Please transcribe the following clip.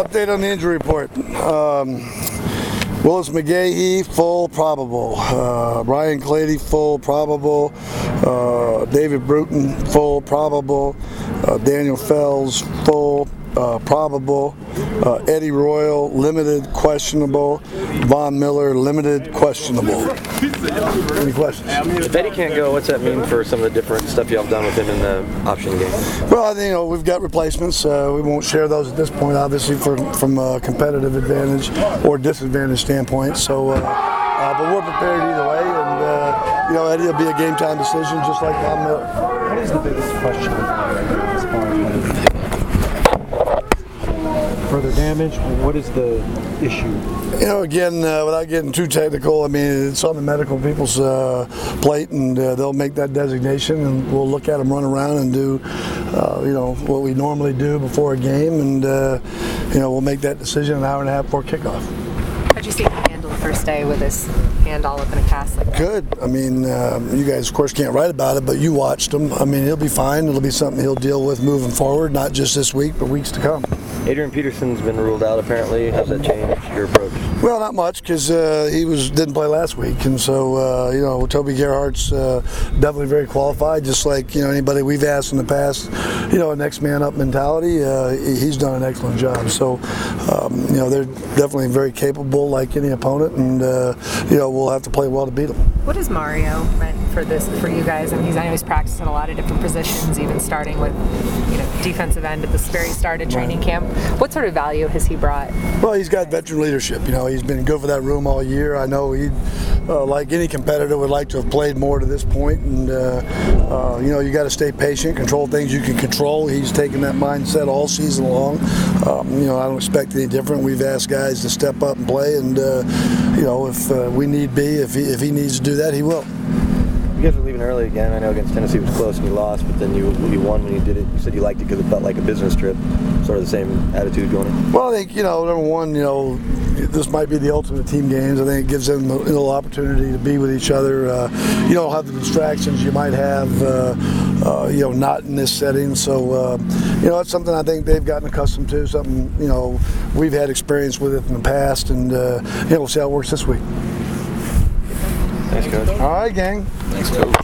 Update on the injury report. Willis McGahee, full probable. Ryan Clady, full probable. David Bruton, full probable. Daniel Fells, full probable. Eddie Royal, limited questionable. Von Miller, limited questionable. Any questions? If Eddie can't go, what's that mean for some of the different stuff y'all have done with him in the option game? Well, I think we've got replacements. We won't share those at this point, obviously, from a competitive advantage or disadvantage standpoint. So, but we're prepared either way, and Eddie will be a game time decision, just like Von Miller. What is the biggest question right now as far as further damage? What is the issue? Again, without getting too technical, I mean, it's on the medical people's plate, and they'll make that designation, and we'll look at them run around and do, what we normally do before a game, and we'll make that decision an hour and a half before kickoff. How'd you see him handle the first day with his hand all up in a cast like that? Good. I mean, you guys, of course, can't write about it, but you watched him. I mean, he'll be fine. It'll be something he'll deal with moving forward, not just this week, but weeks to come. Adrian Peterson's been ruled out, apparently. How's that changed your approach? Well, not much, because he didn't play last week, and so Toby Gerhardt's definitely very qualified. Just like anybody we've asked in the past, a next man up mentality. He's done an excellent job. So they're definitely very capable, like any opponent, and we'll have to play well to beat them. What has Mario meant for you guys? I know he's practiced in a lot of different positions, even starting with defensive end at the very start of training camp. What sort of value has he brought? Well, he's got veteran leadership. He's been good for that room all year. I know he, like any competitor, would like to have played more to this point. And you got to stay patient, control things you can control. He's taken that mindset all season long. I don't expect any different. We've asked guys to step up and play, and if we need be, if he needs to do that, he will. You guys were leaving early again. I know against Tennessee it was close and you lost, but then you won when you did it. You said you liked it because it felt like a business trip. Sort of the same attitude going in. Well, I think number one, this might be the ultimate team games. I think it gives them a little opportunity to be with each other. You don't have the distractions you might have, not in this setting. So, it's something I think they've gotten accustomed to. Something we've had experience with it in the past, and we'll see how it works this week. Thanks, Coach. All right, gang. Thanks, Coach.